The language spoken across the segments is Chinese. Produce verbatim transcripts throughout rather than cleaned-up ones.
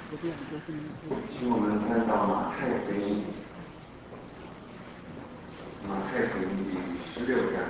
请我们翻到马太福音，马太福音第十六章，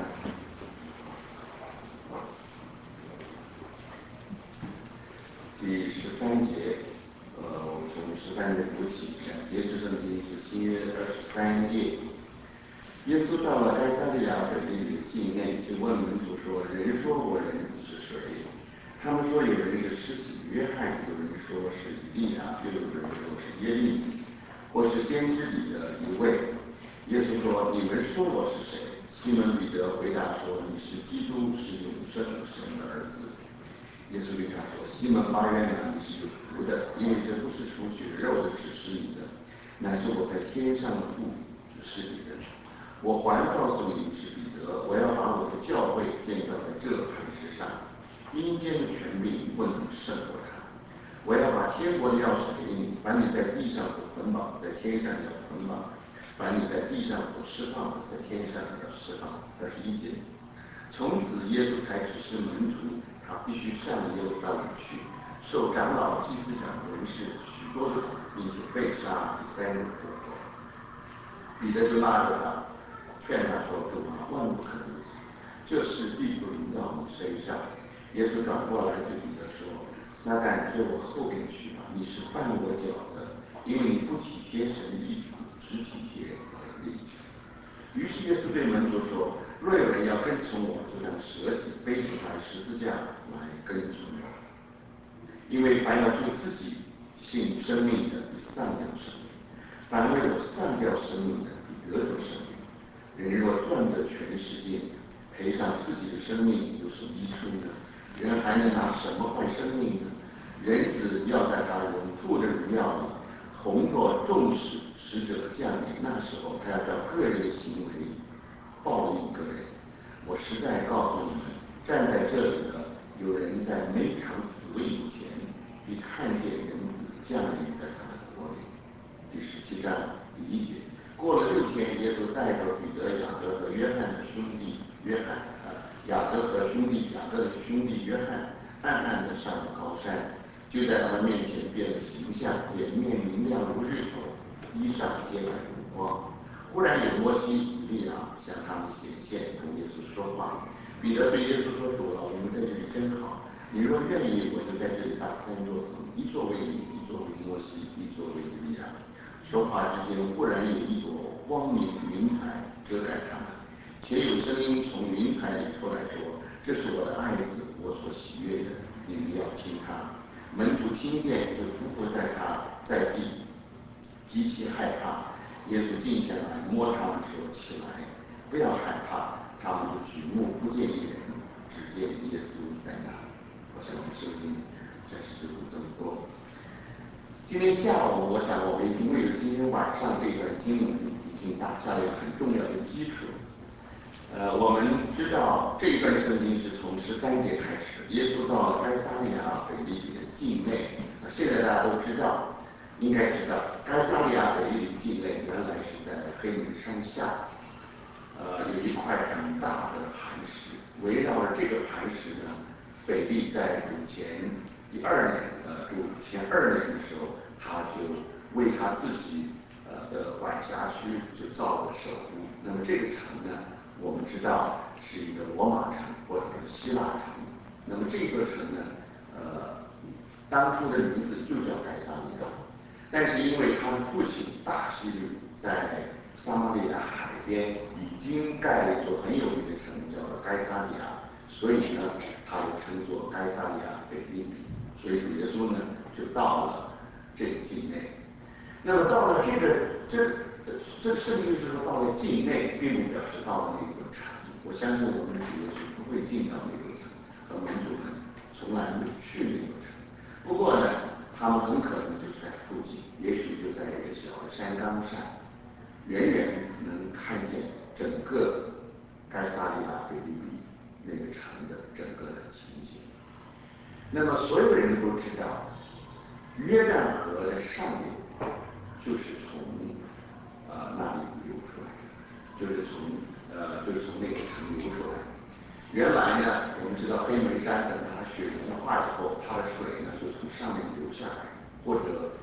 第十三节。呃，我们从十三节读起，两节是圣经是新约二十三页。耶稣到了该撒利亚腓利比境内，就问门徒说：“人说我人子是谁？”他们说：“有人是施洗约翰，有人说是以利亚，又有人说是耶利米，或是先知里的一位。”耶稣说：“你们说我是谁？”西门彼得回答说：“你是基督，是永生神的儿子。”耶稣对他说：“西门巴约拿，你是有福的，因为这不是属血肉的指示你的，乃是我在天上的父指示你的。我还告诉你，你是彼得，我要把我的教会建造在这磐石上，阴间的权柄不能胜过它。我要把天国的钥匙给你，凡你在地上所捆绑，在天上要捆绑；凡你在地上所释放的，在天上要释放。”二十一节。从此，耶稣才指示门徒，他必须上耶路撒冷去，受长老、祭司长、文士许多的苦，并且被杀，第三日复活。彼得就拉着他，劝他说：“主啊，万不可如此，这事必不临到你身上。”耶稣转过来对彼得说：“撒旦，退我后边去吧，你是绊我脚的，因为你不体贴神的意思，只体贴人的意思。”于是耶稣对门徒说：“若有人要跟从我，就当舍己，背起他十字架来跟从我。因为凡要救自己信生命的，必丧掉生命；凡为我丧掉生命的，必得着生命。人若赚得全世界，赔上自己的生命，有什么益处呢？人还能拿什么换生命呢？人子要在他荣父的荣耀里，同作众使使者降临，那时候他要照个人的行为报应个人。我实在告诉你们，站在这里的有人在每场死位以前，必看见人子降临在他的国里。”第十七章第一节。过了六天，耶稣带着彼得、雅各和约翰的兄弟约翰，呃，雅各和兄弟雅各的兄弟约翰，暗暗地上了高山，就在他们面前变了形象，脸面明亮如日头，衣裳洁白如光。忽然有摩西、以利亚向他们显现，同耶稣说话。彼得对耶稣说：“主啊，我们在这里真好。你若愿意，我就在这里搭三座棚，一座为你，一座为摩西，一座为以利亚。”说话之间，忽然有一朵光明云彩遮盖他们，且有声音从云彩里出来说：“这是我的爱子，我所喜悦的，你们要听他。”门徒听见，就匍匐在他在地，极其害怕。耶稣近前来摸他们说：“起来，不要害怕。”他们就举目不见一人，只见耶稣在那里。我想我们圣经暂时就读这么多。今天下午，我想我们已经为了今天晚上这段经文已经打下了一个很重要的基础。呃，我们知道这一段圣经是从十三节开始，耶稣到了该撒利亚腓利比的境内。现在大家都知道，应该知道，该撒利亚腓利比境内原来是在黑门山下，呃，有一块很大的磐石，围绕着这个磐石呢，腓利在主前第二年，呃，主前二年的时候，他就为他自己呃的管辖区就造了首都。那么这个城呢，我们知道是一个罗马城或者是希腊城。那么这个城呢，呃，当初的名字就叫该撒利亚，但是因为他的父亲大希律在撒马利亚海边已经盖了一座很有名的城，叫做该撒利亚，所以呢，他就称作该撒利亚腓利比。所以主耶稣呢，就到了这个境内。那么到了这个这这圣经是说到了境内，并不表示到了那座城。我相信我们的主耶稣不会进到那座城，和门徒们从来没有去那座城。不过呢，他们很可能就是在附近，也许就在一个小的山岗上，远远能看见整个该撒利亚腓利比那个城的整个的情景。那么所有人都知道，约旦河的上游就是从呃那里流出来的，就是从呃就是从那个城流出来的。原来呢，我们知道黑门山等它雪融化以后，它的水呢就从上面流下来，或者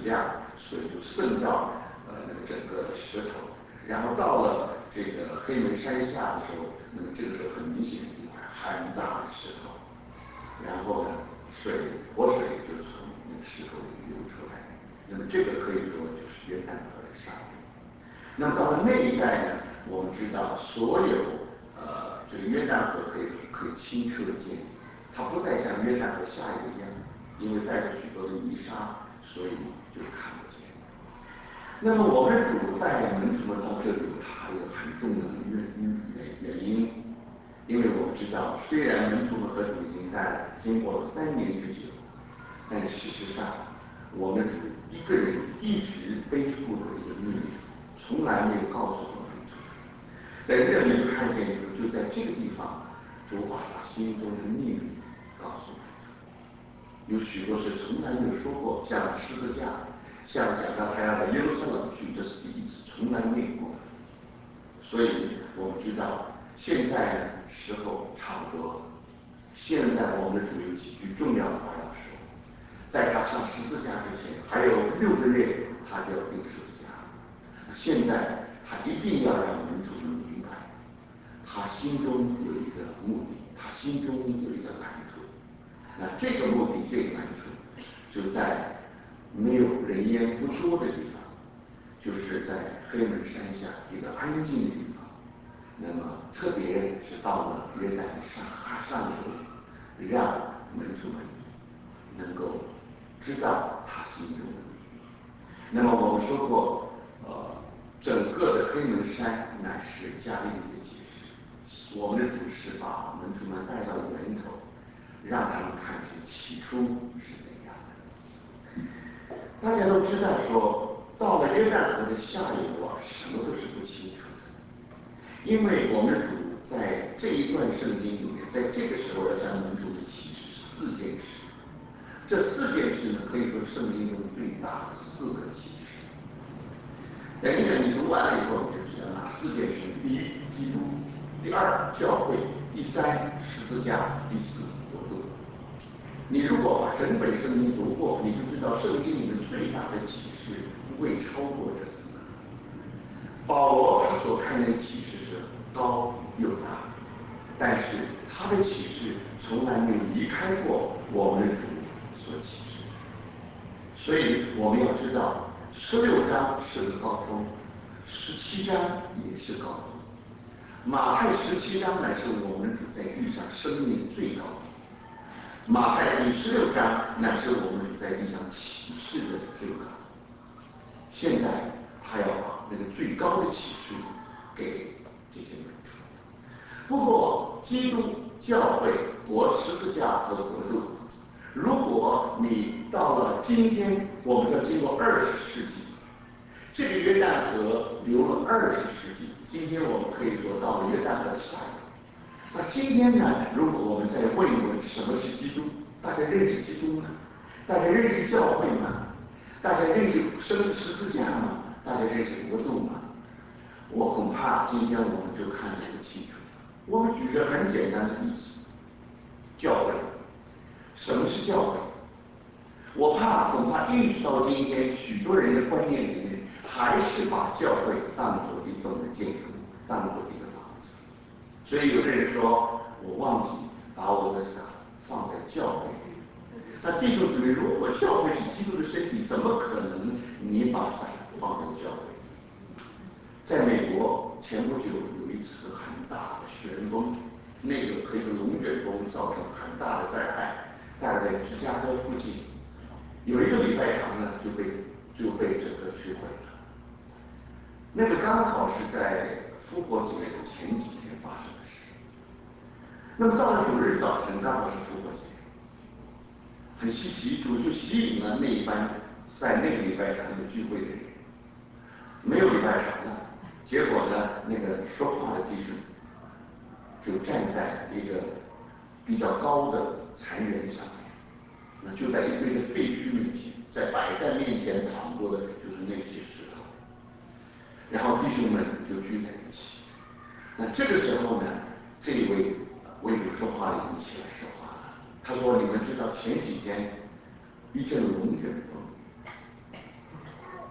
量，水就渗到呃那个整个石头，然后到了这个黑门山下的时候，那么这个时候很明显一块很大的石头，然后呢，水活水就从那个石头里流出来，那么这个可以说就是约旦河的上游。那么到了那一带呢，我们知道所有呃这个约旦河可以说是可以清澈见底，它不再像约旦河下游一样，因为带着许多的泥沙，所以就看不见。那么我们的主带门徒们到这里，它还有很重要的原原原因，因为我们知道，虽然门徒们和主已经带了经过了三年之久，但事实上，我们主一个人一直背负着一个秘密，从来没有告诉过门徒。等这里就看见主就在这个地方，主把他心中的秘密告诉门徒。有许多事从来没有说过，像十字架，像讲到他要到耶路撒冷去，这是第一次，从来没有过。所以我们知道，现在呢时候差不多了。现在我们的主有几句重要的话要说，在他上十字架之前，还有六个月，他就要钉十字架。现在他一定要让门徒们明白，他心中有一个目的，他心中有一个蓝图。那这个目的，这个蓝图，就在没有人烟不多的地方，就是在黑门山下一个安静的地方。那么，特别是到了约旦上上游，让门徒们能够知道他心中的秘密。那么我们说过，呃，整个的黑门山乃是加利利的结识。我们的主是把门徒们带到源头，让他们看见起初是怎样的。大家都知道说，到了约旦河的下游啊，什么都是不清楚的。因为我们的主在这一段圣经里面，在这个时候要向门徒们启示四件事，这四件事呢，可以说是圣经中最大的四个启示。等一等，你读完了以后，你就知道哪四件事：第一，基督；第二，教会；第三，十字架；第四，国度。你如果把整本圣经读过，你就知道圣经里面最大的启示不会超过这四个。保罗他所看见的启示是高又大，但是他的启示从来没有离开过我们的主所启示的。所以我们要知道，十六章是个高峰，十七章也是高峰。马太十七章乃是我们主在地上生命最高峰，马太福音十六章乃是我们主在地上启示的最高。现在他要把那个最高的启示给这些门徒。不过，基督、教会、国、十字架和国度，如果你到了今天，我们要经过二十世纪，这个约旦河流了二十世纪，今天我们可以说到了约旦河的下游。那今天呢，如果我们再问一问什么是基督，大家认识基督吗？大家认识教会吗？大家认识生十字架吗？大家认识国度吗？我恐怕今天我们就看得不清楚。我们举一个很简单的例子，教会。什么是教会？我怕恐怕一直到今天，许多人的观念里面还是把教会当作一栋的建筑，当作一个房子。所以有的人说，我忘记把我的伞放在教会里。那弟兄姊妹，如果教会是基督的身体，怎么可能你把伞放在教会？在美国前不久有一次很大的旋风，那个可以说龙卷风造成很大的灾害，大概在芝加哥附近，有一个礼拜堂呢就被就被整个摧毁了。那个刚好是在复活节的前几天发生的事。那么到了主日早晨，刚好是复活节。很稀奇，主就吸引了那一班在那个礼拜堂的聚会的人。没有礼拜堂了，结果呢，那个说话的弟兄就站在一个比较高的残垣上面，那就在一堆的废墟面前，在摆在面前躺过的就是那些石头，然后弟兄们就聚在一起。那这个时候呢，这一位为主说话的人起来说话了。他说：“你们知道前几天一阵龙卷风，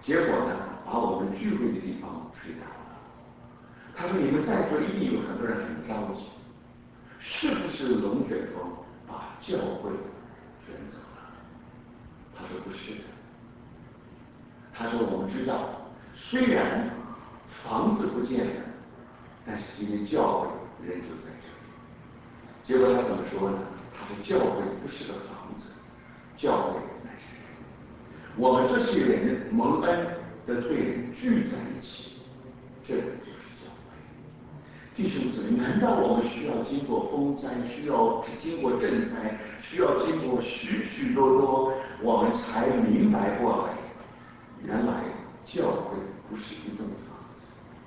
结果呢，把我们聚会的地方吹倒了。他说：“你们在座一定有很多人很着急，是不是龙卷风把教会卷走了？”他说：“不是的。”他说：“我们知道，虽然房子不见了，但是今天教会人就在这里。”结果他怎么说呢？他说：“教会不是个房子，教会乃是人。我们这些人蒙恩的罪人聚在一起，这就是教会。”弟兄姊妹，难道我们需要经过风灾，需要经过震灾，需要经过许许多多，我们才明白过来，原来教会不是一栋房子。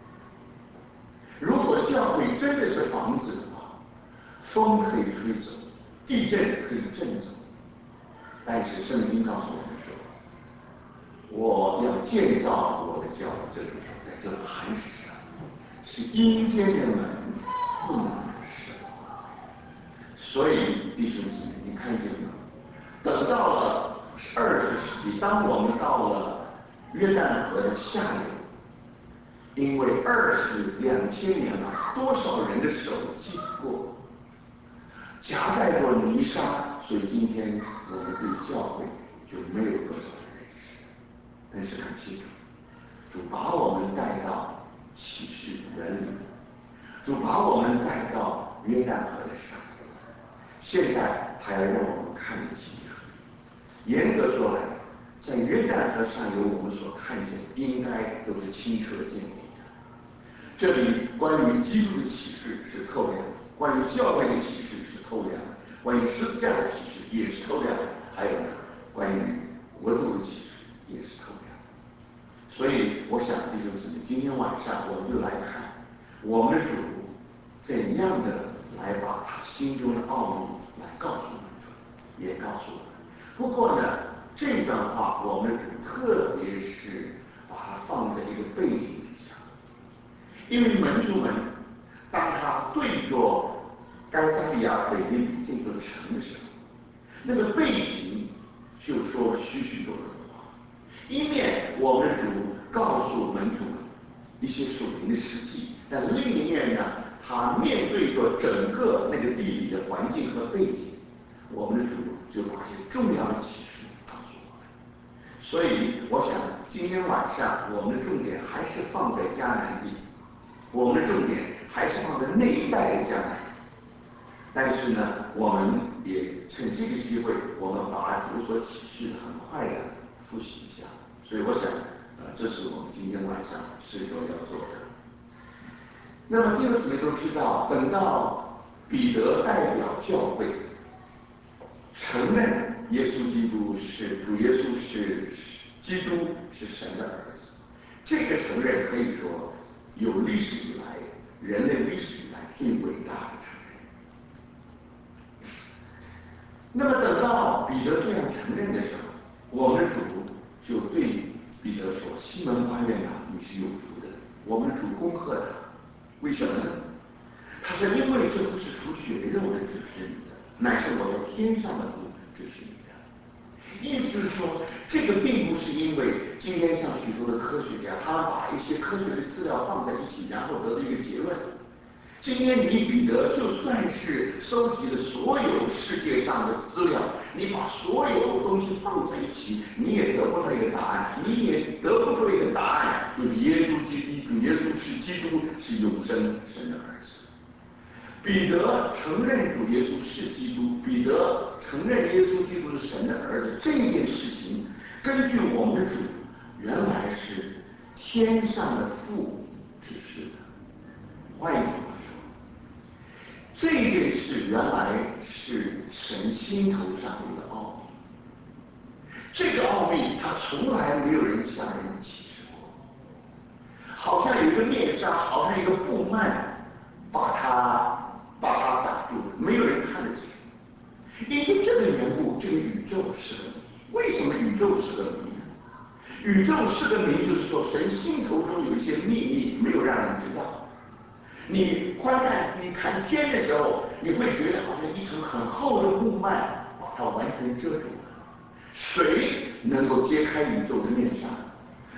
如果教会真的是房子的话，风可以吹走，地震可以震走，但是圣经告诉我们说，我要建造我的教会，这就是在这磐石上，是阴间的门不能胜。所以弟兄姊妹，你看见吗？等到了二十世纪，当我们到了约旦河的下游，因为二十两千年来多少人的手经过，夹带着泥沙，所以今天我们对教会就没有多少的认识。但是感谢主，主把我们带到启示园里，主把我们带到约旦河的上游。现在他要让我们看得清楚。严格说来，在约旦河上游，我们所看见应该都是清澈见底的。这里关于基督的启示是透亮的，关于教会的启示是透亮的，关于十字架的启示也是透亮的，还有呢，关于国度的启示也是透亮的。所以，我想弟兄姊妹，今天晚上我们就来看我们的主怎样的来把他心中的奥秘来告诉我们，也告诉我们。不过呢，这段话我们主特别是把它放在一个背景之下，因为门徒们当他对着该撒利亚腓立比这座城市，那个背景就说了许许多多的话。一面我们主告诉门徒们一些属灵的实际，但另一面呢，他面对着整个那个地理的环境和背景，我们的主就把一些重要的启示告诉我们。所以我想今天晚上我们的重点还是放在迦南地，我们的重点还是放在那一带的迦南地。但是呢，我们也趁这个机会，我们把主所启示的很快的复习一下。所以我想，呃，这是我们今天晚上试着要做的。那么弟兄姊妹都知道，等到彼得代表教会承认耶稣基督是主，耶稣是基督，是神的儿子，这个承认可以说有历史以来人类历史以来最伟大的承认。那么等到彼得这样承认的时候，我们的主就对彼得说：“西门巴约拿，你是有福的。”我们的主恭贺他，为什么呢？他说：“因为这不是属血肉的指示你的，乃是我在天上的父指示你的。”意思就是说，这个并不是因为今天像许多的科学家，他们把一些科学的资料放在一起，然后得了一个结论。今天你彼得就算是收集了所有世界上的资料，你把所有东西放在一起，你也得不到一个答案，你也得不出一个答案，就是耶稣基督，主耶稣是基督，是永生神的儿子。彼得承认主耶稣是基督，彼得承认耶稣基督是神的儿子，这件事情根据我们的主原来是天上的父指示的。换一句话说，这件事原来是神心头上的一个奥秘，这个奥秘他从来没有人向人启示过，好像有一个面纱，好像一个布幔把它把它挡住，没有人看得见。因为这个缘故，这个宇宙是个谜。为什么宇宙是个谜呢？宇宙是个谜，就是说神心头中有一些秘密没有让人知道。你观看你看天的时候，你会觉得好像一层很厚的布幔把它完全遮住了。谁能够揭开宇宙的面纱？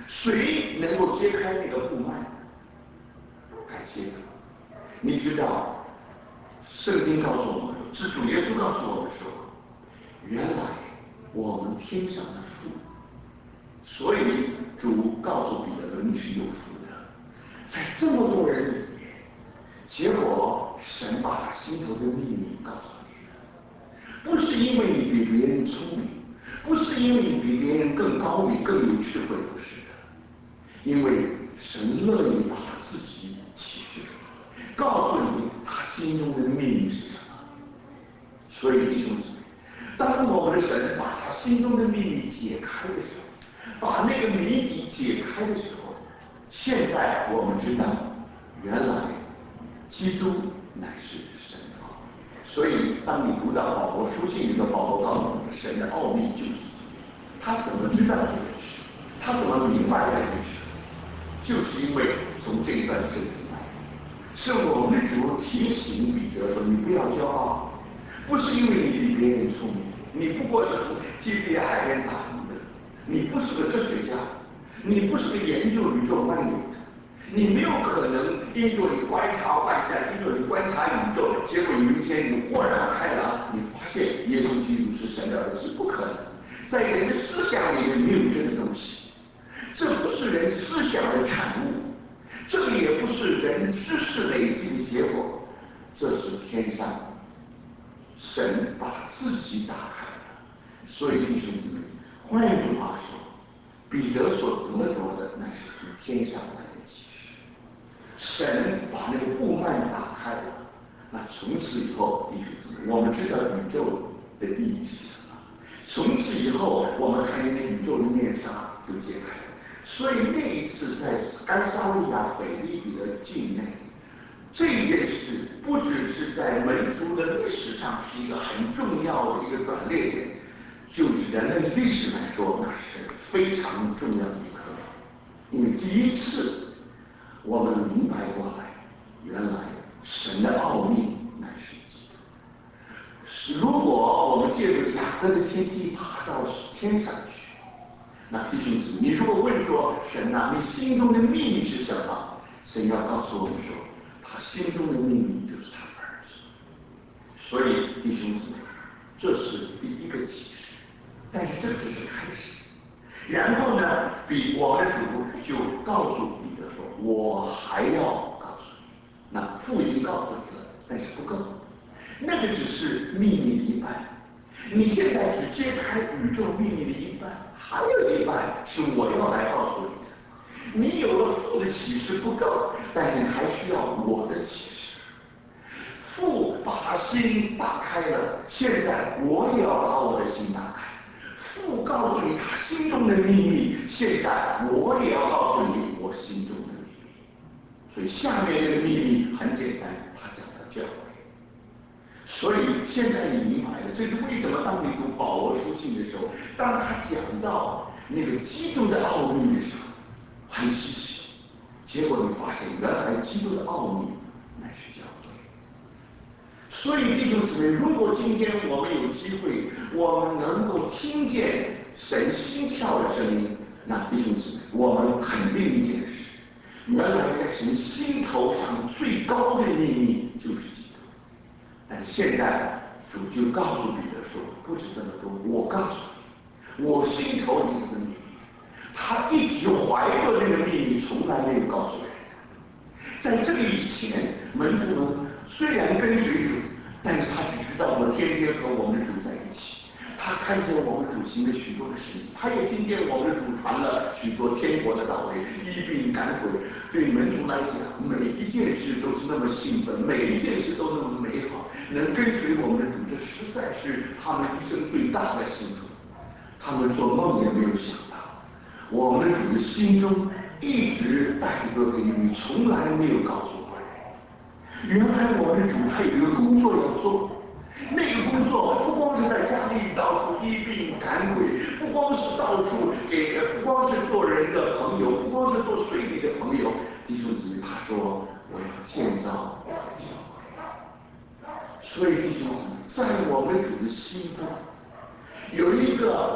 谁能够揭开那个布幔？感谢主，你知道，圣经告诉我们说，是主耶稣告诉我们说，原来我们天上的父，所以主告诉彼得说，你是有福的，在这么多人里面，结果神把他心头的秘密告诉你了，不是因为你比别人聪明，不是因为你比别人更高明、更有智慧，不是的，因为神乐意把他自己启示给你，告诉你他心中的秘密是什么。所以弟兄姊妹，当我们的神把他心中的秘密解开的时候，把那个谜底解开的时候，现在我们知道，原来基督乃是神的奥秘。所以当你读到保罗书信的时候，保罗告诉我们，神的奥秘就是基督。他怎么知道这件事？他怎么明白这件事？就是因为从这一段圣经来的，是我们的主提醒彼得说：“你不要骄傲，不是因为你比别人聪明，你不过是从基比亚海边打工的，你不是个哲学家，你不是个研究宇宙万有的，你没有可能因着你观察万象，因着你观察宇宙，结果有一天你豁然开朗，你发现耶稣基督是神的儿子，不可能，在人的思想里面没有这个东西。”这不是人思想的产物，这个也不是人知识累积的结果，这是天上神把自己打开了。所以弟兄姊妹，换一句话说，彼得所得着的那是从天上来的启示，神把那个布幔打开了，那从此以后，弟兄姊妹，我们知道宇宙的意义是什么，从此以后我们看见那宇宙的面纱就揭开了。所以那一次在该撒利亚腓立比的境内，这件事不只是在门徒的历史上是一个很重要的一个转捩点，就是人类历史来说，那是非常重要的一刻。因为第一次我们明白过来，原来神的奥秘乃是基督。是如果我们借着雅各的天梯爬到天上去，那弟兄姊妹，你如果问说神啊，你心中的秘密是什么？神要告诉我们说，他心中的秘密就是他的儿子。所以弟兄姊妹，这是第一个启示，但是这只是开始。然后呢，比我们的主就告诉彼得说，我还要告诉你。那父已经告诉你了，但是不够，那个只是秘密的一半。你现在只揭开宇宙秘密的一半，还有一半是我要来告诉你的。你有了父的启示不够，但你还需要我的启示。父把他心打开了，现在我也要把我的心打开。父告诉你他心中的秘密，现在我也要告诉你我心中的秘密。所以下面这个秘密很简单，他讲到教会。所以现在你明白了，这是为什么当你读保罗书信的时候，当他讲到那个基督的奥秘的时候，很稀奇。结果你发现，原来基督的奥秘乃是教会。所以弟兄姊妹，如果今天我们有机会，我们能够听见神心跳的声音，那弟兄姊妹，我们肯定一件事：原来在神心头上最高的秘密就是基督。但是现在主就告诉彼得说，不止这么多，我告诉你，我心头里有个秘密。他一直怀着那个秘密，从来没有告诉人。在这个以前，门徒们虽然跟随主，但是他只知道说天天和我们的主在一起。他看见我们主行了许多的神迹，他也听见我们的主传了许多天国的道理，医病赶鬼。对门徒来讲，每一件事都是那么兴奋，每一件事都那么美好。能跟随我们的主，这实在是他们一生最大的幸福。他们做梦也没有想到，我们的主的心中一直带着个秘密，从来没有告诉过人。原来我们的主他有一个工作要做，那个工作不光是在家里到处医病赶鬼，不光是到处给，不光是做人的朋友，不光是做水里的朋友。弟兄姊妹，他说我要建造我的教会。所以弟兄姊妹，在我们主的心中有一个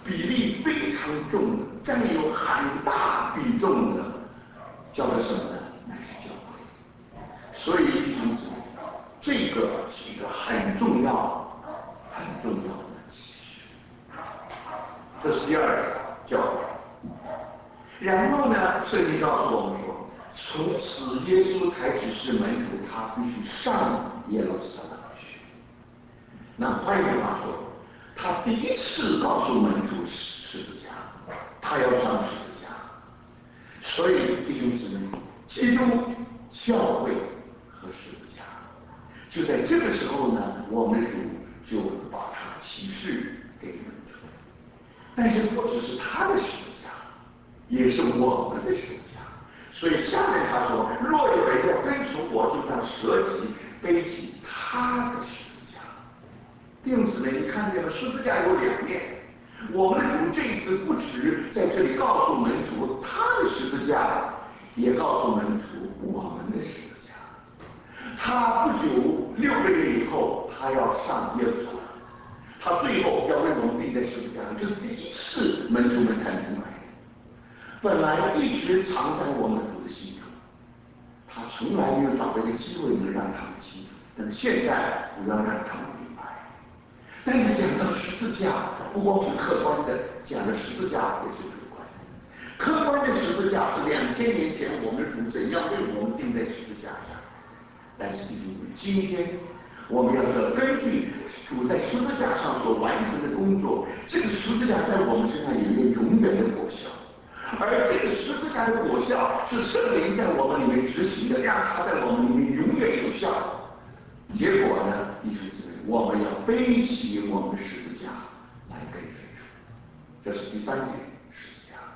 比例非常重的，占有很大比重的，叫做什么呢？乃是教会。所以弟兄姊妹，这个是一个很重要、很重要的启示。这是第二个教会。然后呢，圣经告诉我们说，从此耶稣才指示门徒，他必须上耶路撒冷去。那换句话说，他第一次告诉门徒十字架，他要上十字架。所以弟兄姊妹，基督、教会和十字架，就在这个时候呢，我们的主就把它启示给门徒。但是不只是他的十字架，也是我们的十字架。所以下面他说，若有人要跟从我，就当舍己，背起他的十字架。弟兄姊妹，你看见了，十字架有两面。我们的主这一次不止在这里告诉门徒他的十字架，也告诉门徒我们的十字架。他不久六个月以后，他要上耶路撒冷，他最后要为我们钉在十字架上，这是第一次门徒们才明白。本来一直藏在我们主的心中，他从来没有找到一个机会能让他们清楚，但是现在主要让他们明白。但是讲到十字架，不光是客观的，讲的十字架也是主观的。客观的十字架是两千年前我们的主怎样为我们钉在十字架上，但是弟兄们，今天我们要知道，根据主在十字架上所完成的工作，这个十字架在我们身上有一个永远的果效。而这个十字架的果效是圣灵在我们里面执行的，让它在我们里面永远有效。结果呢，弟兄姊妹，我们要背起我们的十字架来跟随主，这是第三点，十字架。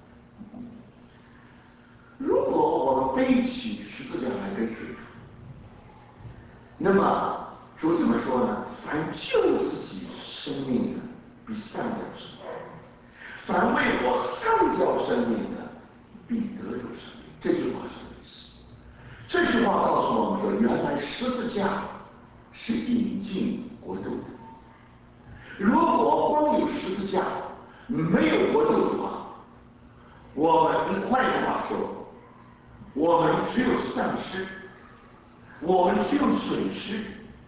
如果我们背起十字架来跟随主，那么主怎么说呢？凡救自己生命的，必丧掉生命；凡为我丧掉生命的，必得着生命。这句话什么意思？这句话告诉我们说，原来十字架是引进国度的。如果光有十字架，没有国度的话，我们换句话说，我们只有丧失，我们只有损失。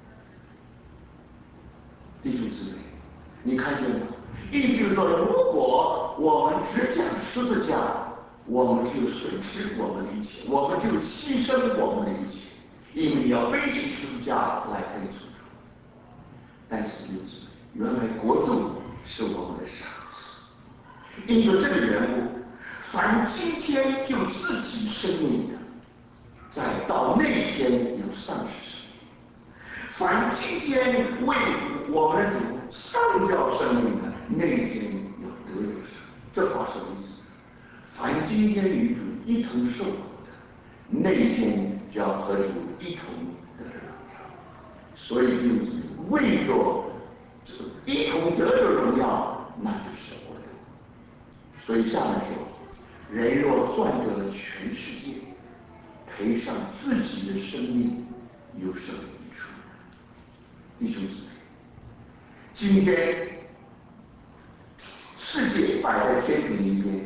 弟兄姊妹，你看见吗？意思就是说，如果我们只讲十字架，我们只有损失我们的一切，我们只有牺牲我们的一切，因为你要背起十字架来跟从主。但是弟兄姊妹，原来国度是我们的赏赐。因着这个缘故，凡今天就自己生命的，在到那一天有丧失生命；凡今天为我们的主上掉生命的，那一天要得着生命。这话什么意思？凡今天与主一同受苦的，那一天就要和主一同得着荣耀。所以弟兄姊妹，为着这个一同得着荣耀，那就是国度。所以下面说，人若赚得了全世界，赔上自己的生命，有什么益处？弟兄姊妹，今天世界摆在天平一边，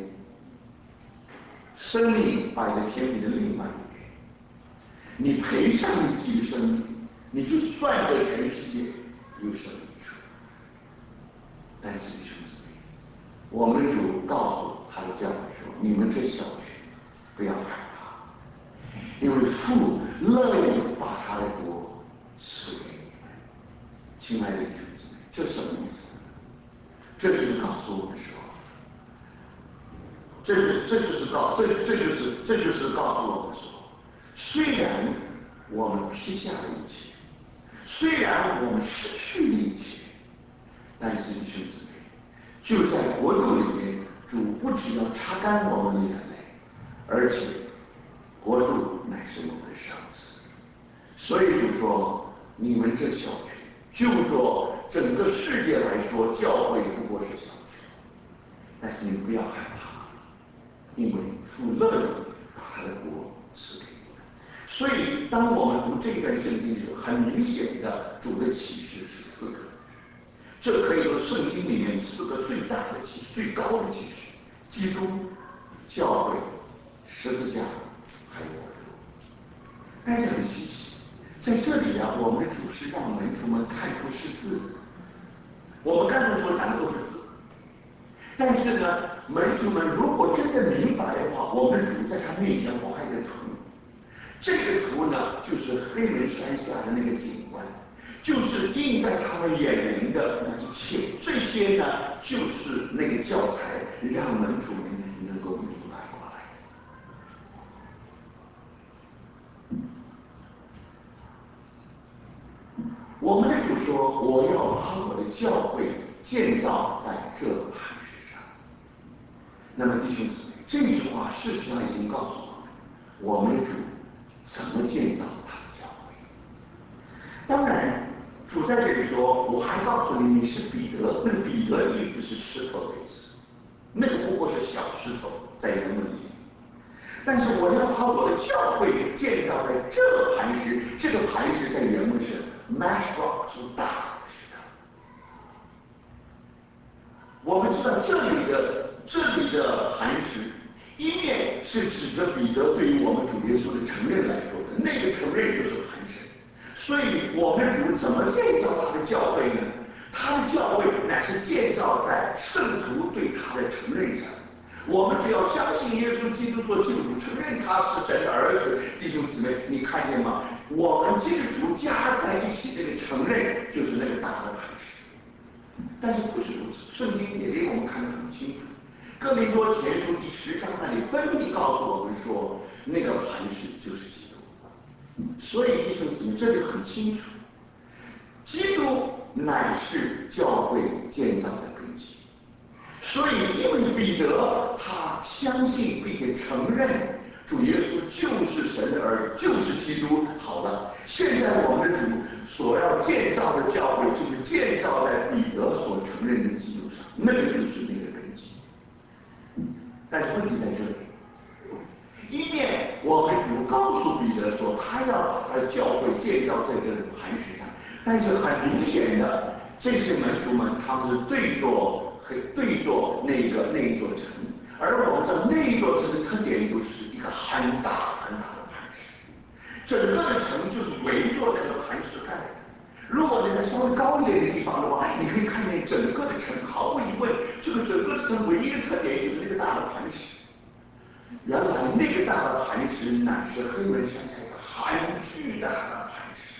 生命摆在天平的另外一边。你赔上你自己的生命，你就是赚得全世界，有什么益处？但是弟兄姊妹，我们的主告诉他的教会说：“你们这小群，不要害怕，因为父乐意把他的国赐给你们。”亲爱的弟兄姊妹，这什么意思？这就是告诉我们说，这就这就是告这这就是这就是告诉我们说，虽然我们撇下了一切，虽然我们失去了一切，但是弟兄姊妹，就在国度里面，主不只要擦干我们的眼泪，而且国度乃是我们的赏赐。所以主说，你们这小群，就着整个世界来说，教会不过是小群，但是你不要害怕，因为父乐意把他的国赐给你们。所以当我们读这一段圣经的时候，很明显的主的启示是四个。 这可以说圣经里面四个最大的启示、最高的启示：基督、教会、十字架，还有国度。但是很稀奇，在这里啊，我们的主是让门徒们看出是字。我们刚才所讲的都是字，但是呢，门徒们如果真的明白的话，我们的主在他面前画一个图。这个图呢，就是黑门山下的那个景观，就是映在他们眼帘的那一切。这些呢，就是那个教材，让门徒们能够明白过来。我们的主说：“我要把我的教会建造在这磐石上。”那么，弟兄姊妹，这句话事实上已经告诉我们，我们的主怎么建造他的教会。当然，主在这里说：“我还告诉你，你是彼得。”那个彼得的意思是石头的意思，那个不过是小石头，在原文里。但是我要把我的教会建造在这磐石，这个磐石在原文是 mass rock， 是大石头。我们知道这里的这里的磐石，一面是指着彼得对于我们主耶稣的承认来说的，那个承认就是磐石。所以我们主怎么建造他的教会呢？他的教会乃是建造在圣徒对他的承认上。我们只要相信耶稣基督做救主，承认他是神的儿子，弟兄姊妹，你看见吗？我们基督徒加在一起，这个承认就是那个大的磐石。但是不止如此，圣经也给我们看得很清楚。哥林多前书第十章那里分明告诉我们说，那个磐石就是基督。所以弟兄姊妹，这里很清楚，基督乃是教会建造的根基。所以，因为彼得他相信并且承认主耶稣就是神的儿子，就是基督。好了，现在我们的主所要建造的教会，就是建造在彼得所承认的基督上，那个就是那个根基。但是问题在这里，一面我们主告诉彼得说，他要把教会建造在这个磐石上，但是很明显的，这些门徒们他们是对着。对着那个那一座城，而我们知道那一座城的特点就是一个很大很大的磐石，整个的城就是围着那个磐石盖的。如果你在稍微高一点的地方的话，你可以看见整个的城，毫无疑问，这个整个的城唯一的特点就是那个大的磐石。原来那个大的磐石乃是黑门山下一个很巨大的磐石。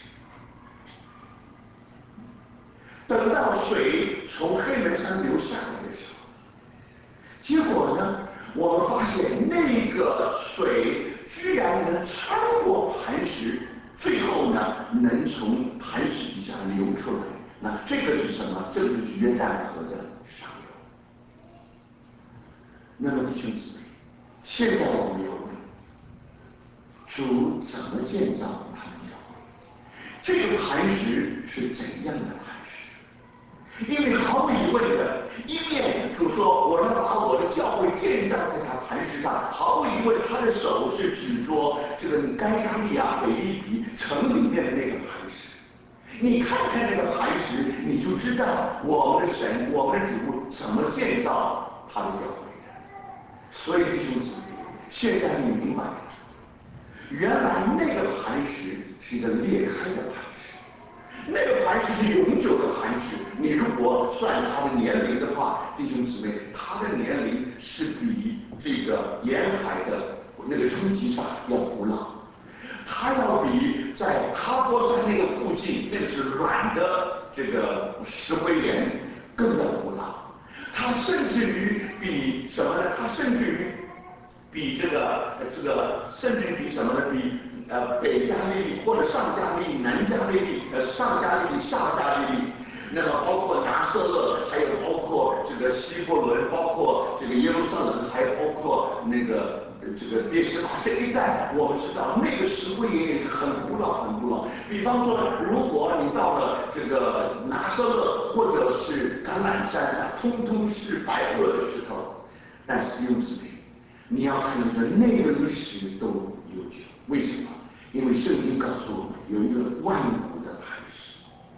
等到水从黑门山流下来的时候，结果呢，我们发现那个水居然能穿过磐石，最后呢，能从磐石底下流出来。那这个是什么？这个就是约旦河的上游。那么弟兄姊妹，现在我们要问：主怎么建造他的教会？这个磐石是怎样的磐石？因为毫无疑问的，一面主说我要把我的教会建造在他磐石上，毫无疑问，他的手是指着这个该撒利亚腓立比城里面的那个磐石。你看看那个磐石，你就知道我们的神、我们的主怎么建造他的教会的。所以弟兄姊妹，现在你明白了，原来那个磐石是一个裂开的磐石。那个磐石是永久的磐石，你如果算他的年龄的话，弟兄姊妹，他的年龄是比这个沿海的那个冲击沙要古老，他要比在塔波山那个附近那个是软的这个石灰岩更要古老，他甚至于比什么呢？他甚至于比这个这个甚至于比什么呢？比呃，北加利利或者上加利利、南加利利，呃，上加利利、下加利利，那么包括拿瑟勒，还有包括这个希伯伦，包括这个耶路撒冷，还有包括那个这个别是巴这一带，我们知道那个石灰岩也是很古老、很古老。比方说，如果你到了这个拿瑟勒或者是橄榄山啊，通通是白垩的石头，但是弟兄姊妹，你要看见说那个历史都悠久。为什么？因为圣经告诉我们有一个万古的磐石，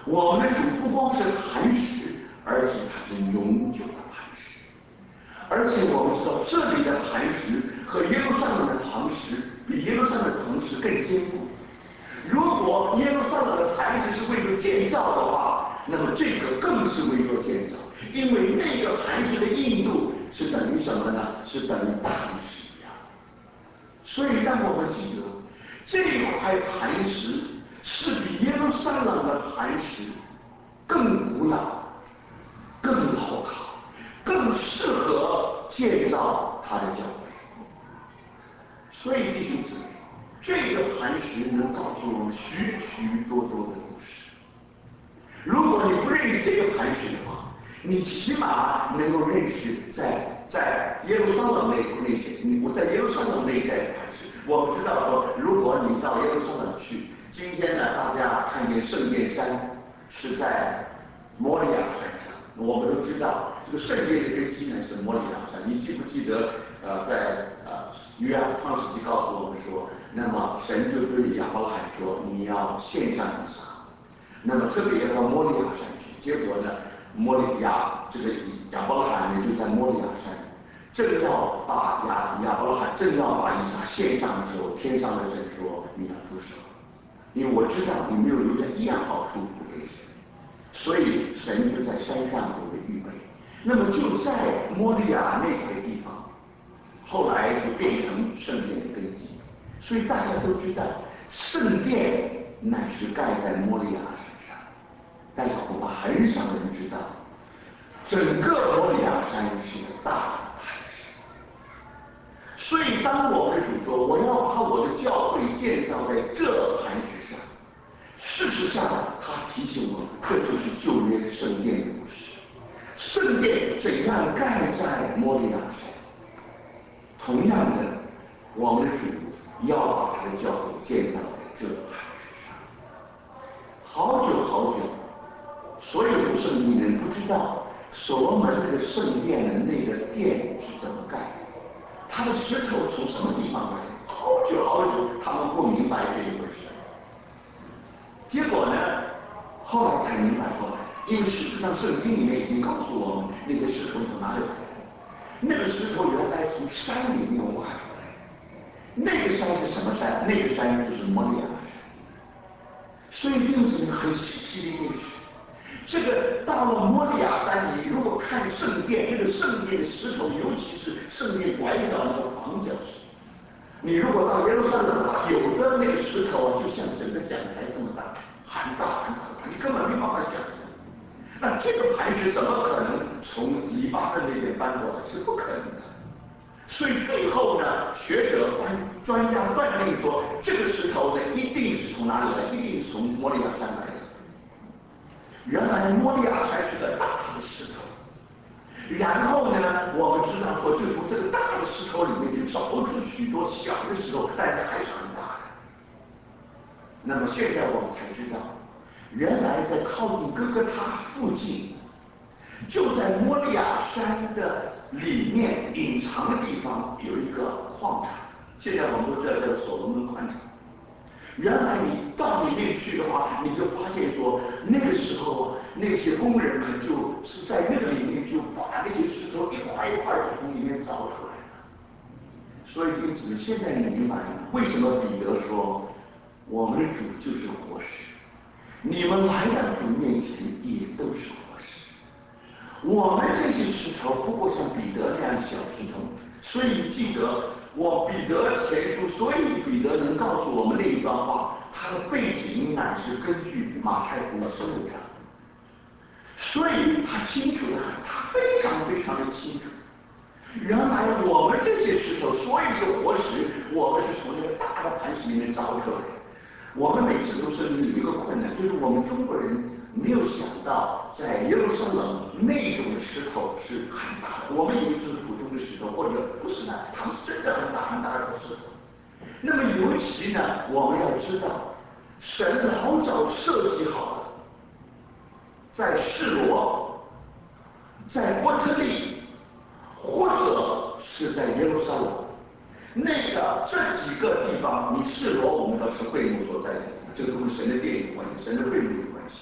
我们的主不光是磐石，而且它是永久的磐石。而且我们知道，这里的磐石和耶路撒冷的磐石比耶路撒冷的磐石更坚固。如果耶路撒冷的磐石是为了建造的话，那么这个更是为了建造，因为那个磐石的硬度是等于什么呢？是等于大理石一样。所以让我们记得，这块磐石是比耶路撒冷的磐石更古老、更牢靠、更适合建造他的教会。所以弟兄姊妹，这个磐石能告诉我们许许多多的故事。如果你不认识这个磐石的话，你起码能够认识在在耶路撒冷那那些，我在耶路撒冷那一带的磐石。我们知道说，如果你到耶路撒冷去，今天呢，大家看见圣殿山是在摩利亚山上。我们都知道，这个圣殿的根基呢是摩利亚山。你记不记得？呃，在呃约翰创世纪告诉我们说，那么神就对亚伯拉罕说，你要献上以撒。那么特别要到摩利亚山去。结果呢，摩利亚这个亚伯拉罕呢就在摩利亚山，正要把亚亚伯拉罕正要把以撒献上的时候，天上的神说，你要住手，因为我知道你没有留下一样好处不给神。所以神就在山上有了预备。那么就在摩利亚那块地方，后来就变成圣殿的根基。所以大家都知道，圣殿乃是盖在摩利亚山上，但是恐怕很少人知道，整个摩利亚山是个大的磐石。所以当我们的主说，我要把我的教会建造在这磐石上，事实上，他提醒我们，这就是旧约圣殿的故事。圣殿怎样盖在摩利亚山，同样的，我们的主要把他的教会建造在这磐石上。好久好久，所有的圣经人不知道所罗门那个圣殿的那个殿是怎么盖的，他的石头从什么地方来的？好久好久，他们不明白这一回事。结果呢，后来才明白过来，因为事实上圣经里面已经告诉我们，那些石头从哪里来的。那个石头原来从山里面挖出来的。那个山是什么山？那个山就是摩利亚山。所以弟兄姊妹，很稀奇的一件事，这个到了摩利亚山，你如果看圣殿，那个圣殿的石头，尤其是圣殿拐角那个房角石，你如果到耶路撒冷的话，有的那个石头啊，就像整个讲台这么大，很大很大的盘，你根本没办法想象。那这个磐石怎么可能从黎巴嫩那边搬过来？是不可能的。所以最后呢，学者、专家断定说，这个石头呢，一定是从哪里来？一定是从摩利亚山来的。原来摩利亚山是个大的石头。然后呢，我们知道说，就从这个大的石头里面去找出许多小的石头，但是还是很大的。那么现在我们才知道，原来在靠近哥哥塔附近，就在摩利亚山的里面隐藏的地方有一个矿场。现在我们都知道叫所罗门矿场。原来你到里面去的话，你就发现说，那个时候啊，那些工人们就是在那个里面就把那些石头一块一块就从里面凿出来了。所以弟兄姊妹，现在你明白了为什么彼得说，我们的主就是活石，你们来到主面前也都是活石。我们这些石头不过像彼得那样小石头，所以你记得我彼得前书，所以彼得能告诉我们那一段话，他的背景乃是根据马太福音十六章，所以他清楚的很，他非常非常的清楚。原来我们这些石头，所以是活石，我们是从那个大的磐石里面凿出来的。我们每次读圣经有一个困难，就是我们中国人没有想到，在耶路撒冷那种石头是很大的。我们以为就是普通的石头，或者不是的，它们是真的很大很大的石头。那么尤其呢，我们要知道，神老早设计好了，在示罗，在伯特利，或者是在耶路撒冷。那个这几个地方，你示罗我们知道是会幕所在的地方，这个跟神的殿有关系，神的会幕有关系。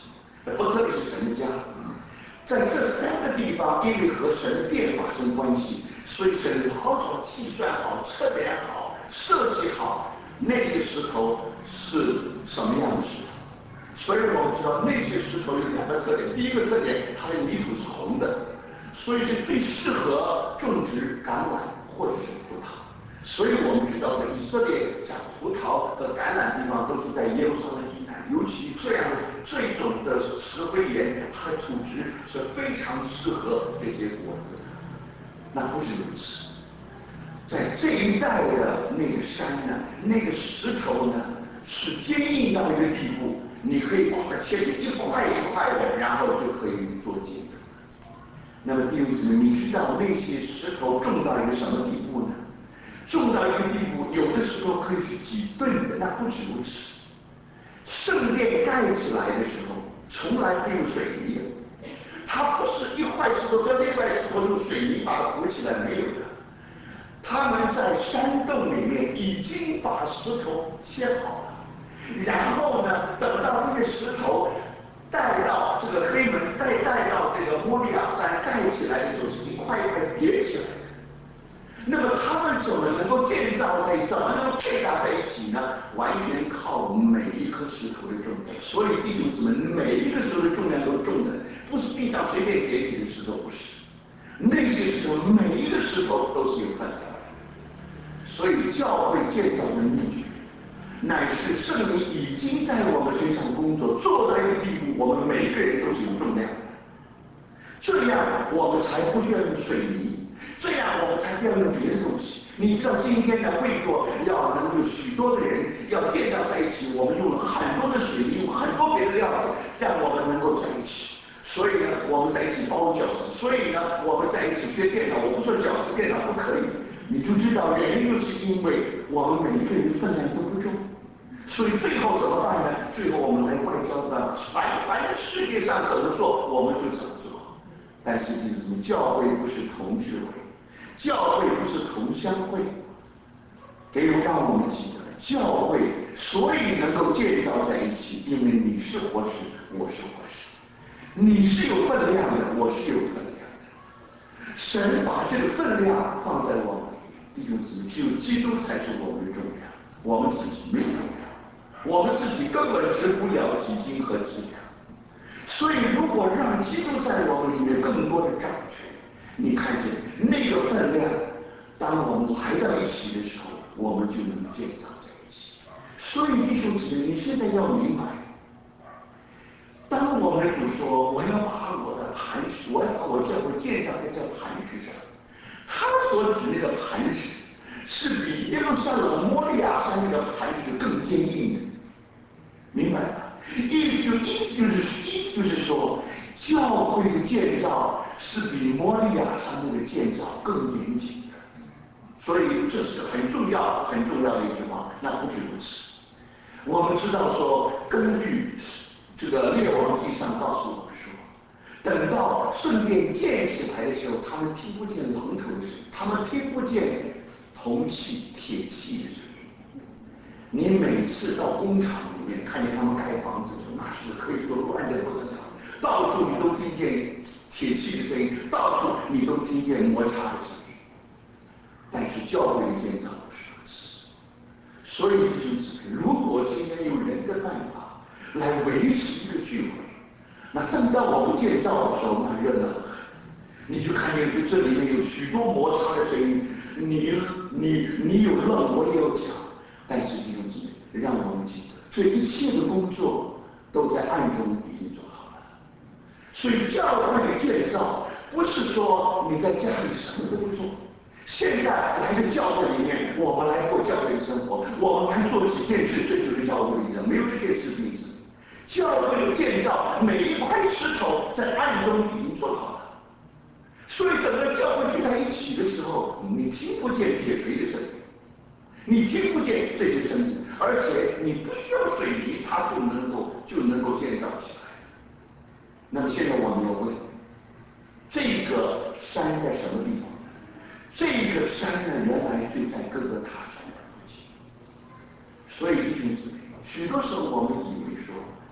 伯特利是神的家。在这三个地方，因为和神的殿发生关系，所以神老早计算好、测量好、设计好那些石头是什么样的石头。所以我们知道那些石头有两个特点：第一个特点，它的泥土是红的，所以是最适合种植橄榄或者是葡萄。所以我们知道，以色列长葡萄和橄榄地方都是在耶路撒冷以南，尤其这样的这种的石灰岩，它的土质是非常适合这些果子的。那不是如此，在这一带的那个山呢，那个石头呢，是坚硬到一个地步，你可以把它切成一块一块的，然后就可以做建筑。那么弟兄姊妹，你知道那些石头重到一个什么地步呢？重到一个地步，有的石头可以是几吨的，那不止如此。圣殿盖起来的时候，从来不用水泥的，它不是一块石头跟另外石头用水泥把它糊起来，没有的。他们在山洞里面已经把石头切好了，然后呢，等到这个石头带到这个黑门，带带到这个摩利亚山盖起来的时候，是一块一块叠起来的。那么他们怎么能够建造在，怎么能配搭在一起呢？完全靠每一颗石头的重量。所以弟兄姊妹，每一个石头的重量都重的，不是地上随便捡起的石头，不是。那些石头，每一个石头都是有分量的。所以教会建造的秘诀，乃是圣灵已经在我们身上工作，做到一个地步，我们每一个人都是有重量的。这样我们才不需要用水泥，这样我们才不要用别的东西。你知道今天的会桌要能有许多的人要建造在一起，我们用了很多的水泥，用很多别的料子，让我们能够在一起。所以呢，我们在一起包饺子，所以呢，我们在一起学电脑。我不说饺子电脑不可以，你就知道原因，就是因为我们每一个人分量都不重。所以最后怎么办呢？最后我们来外交的办法，反反正世界上怎么做，我们就怎么做。但是弟兄姊妹，教会不是同智会，教会不是同乡会，给我让我们记得，教会所以能够建造在一起，因为你是活石，我是活石，你是有分量的，我是有分量的。神把这个分量放在我们里面，弟兄姊妹，只有基督才是我们的重量，我们自己没有重量，我们自己根本值不了几斤和几两。所以，如果让基督在我们里面更多的掌权，你看见那个分量，当我们来到一起的时候，我们就能建造在一起。所以，弟兄姊妹，你现在要明白，当我们的主说我要把我的磐石，我要把我教会建造在这磐石上，他所指那个磐石，是比耶路撒冷摩利亚山那个磐石更坚硬的，明白吗？意思就意思就是意思就是说，教会的建造是比摩利亚山那个建造更严谨的，所以这是个很重要很重要的一句话。那不止如此，我们知道说，根据这个列王纪上告诉我们说，等到圣殿建起来的时候，他们听不见榔头的声音，他们听不见铜器、铁器的声音。你每次到工厂里面看见他们盖房子的时候，那是可以说乱得不得了，到处你都听见铁器的声音，到处你都听见摩擦的声音。但是教会的建造不是如此，所以弟兄姊妹，如果今天有人的办法来维持一个聚会，那等到我们建造的时候，那热闹得很。你就看见说这里面有许多摩擦的声音，你你你有愣，我也有讲。但是弟兄姊妹，让我们记得，这一切的工作都在暗中已经做好了。所以教会的建造不是说你在家里什么都不做。现在来到教会里面，我们来过教会的生活，我们来做几件事，这就是教会的建造。没有这件事情，教会的建造每一块石头在暗中已经做好了。所以等到教会聚在一起的时候，你听不见铁锤的声音。你听不见这些声音，而且你不需要水泥，它就能够就能够建造起来。那么现在我们要问，这个山在什么地方？这个山呢，原来就在哥哥塔山的附近。所以弟兄姊妹，许多时候我们以为说，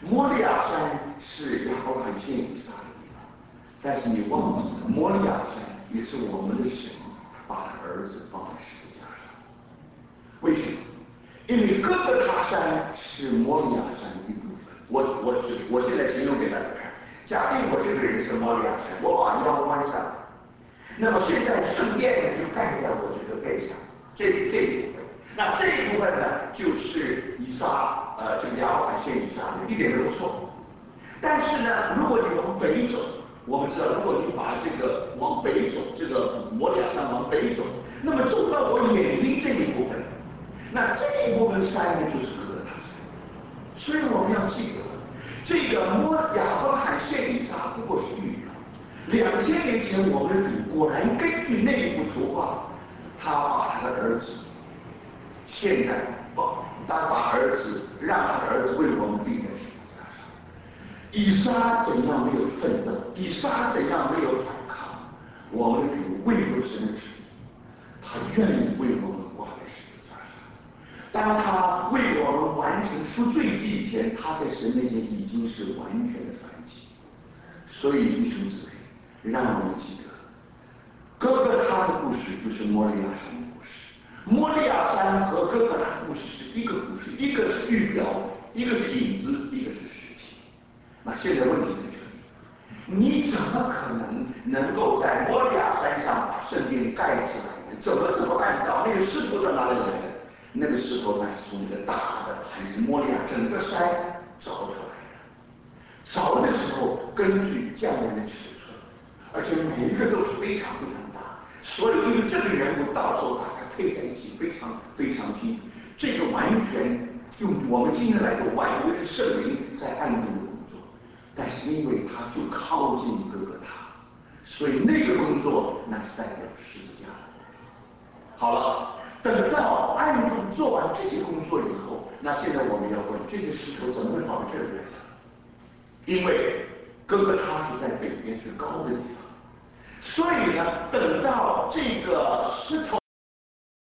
摩利亚山是亚伯拉罕献以撒的地方，但是你忘记了，摩利亚山也是我们的神把他儿子放在十字架上。为什么？因为哥哥他山是摩利亚山的一部分。我我只我现在形容给大家看。假定我这个人是摩利亚山，我把腰弯下来，那么现在圣殿呢就盖在我这个背上，这这一部分。那这一部分呢，就是以撒，呃，这个亚伯拉罕献以撒的，一点都不错。但是呢，如果你往北走，我们知道，如果你把这个往北走，这个摩利亚山往北走，那么走到我眼睛这一部分，那这一部分山呢就是哥哥他山。所以我们要记得，这个摩亚伯拉罕献以撒不过是预表。两千年前，我们的主果然根据那一幅图画，他把他的儿子现在放，他把儿子让他的儿子为我们钉在十字架上。以撒怎样没有奋斗，以撒怎样没有反抗，我们的主为了神的旨意，他愿意为我们挂在十字架上。当他为我们完成赎罪记以前，他在神面前已经是完全的反击。所以弟兄姊妹，让我们记得，哥哥他的故事就是摩利亚山的故事。摩利亚山和哥哥他的故事是一个故事，一个是预表，一个是影子，一个是实体。那现在问题在这里，你怎么可能能够在摩利亚山上把圣殿盖起来呢？怎么怎么办到？那个石头在哪里来的？那个石头那是从这个大的还是摩利亚整个山凿出来的。凿的时候根据匠人的尺寸，而且每一个都是非常非常大，所以因为这个缘故，到时候大家配在一起非常非常清楚。这个完全用我们今天来说，完全是圣灵在暗中的工作。但是因为他就靠近哥哥他，所以那个工作那是代表十字架的工作。好了，等到暗中做完这些工作以后，那现在我们要问：这个石头怎么会跑到这里来的？因为哥哥他是在北边最高的地方，所以呢，等到这个石头